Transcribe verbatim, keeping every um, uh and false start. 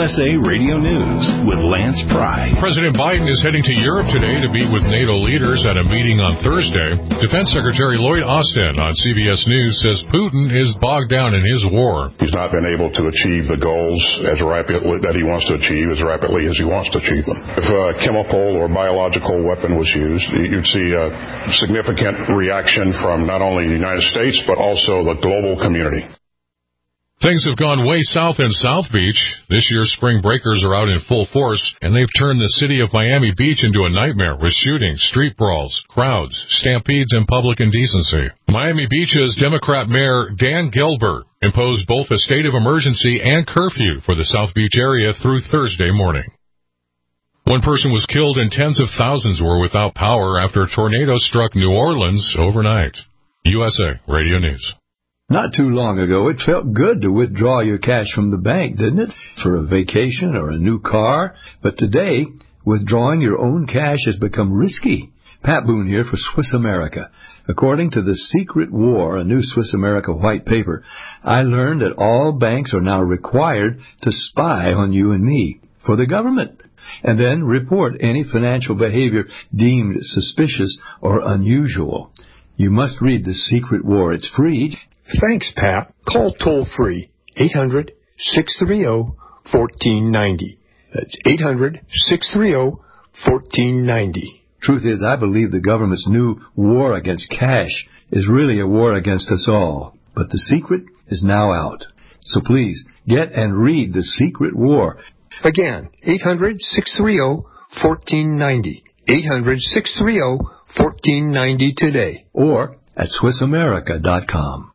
S A Radio News with Lance Pry. President Biden is heading to Europe today to meet with NATO leaders at a meeting on Thursday. Defense Secretary Lloyd Austin on C B S News says Putin is bogged down in his war. He's not been able to achieve the goals as rapidly that he wants to achieve as rapidly as he wants to achieve them. If a chemical or biological weapon was used, you'd see a significant reaction from not only the United States but also the global community. Things have gone way south in South Beach. This year, spring breakers are out in full force, and they've turned the city of Miami Beach into a nightmare with shootings, street brawls, crowds, stampedes, and public indecency. Miami Beach's Democrat Mayor Dan Gilbert imposed both a state of emergency and curfew for the South Beach area through Thursday morning. One person was killed and tens of thousands were without power after a tornado struck New Orleans overnight. U S A Radio News. Not too long ago, it felt good to withdraw your cash from the bank, didn't it? For a vacation or a new car. But today, withdrawing your own cash has become risky. Pat Boone here for Swiss America. According to The Secret War, a new Swiss America white paper, I learned that all banks are now required to spy on you and me for the government, and then report any financial behavior deemed suspicious or unusual. You must read The Secret War. It's free. Thanks, Pat. Call toll-free eight hundred, six three zero, one four nine zero. That's eight hundred, six three zero, one four nine zero. Truth is, I believe the government's new war against cash is really a war against us all. But the secret is now out. So please, get and read The Secret War. Again, eight hundred, six three zero, one four nine zero. eight hundred, six three zero, one four nine zero today. Or at Swiss America dot com.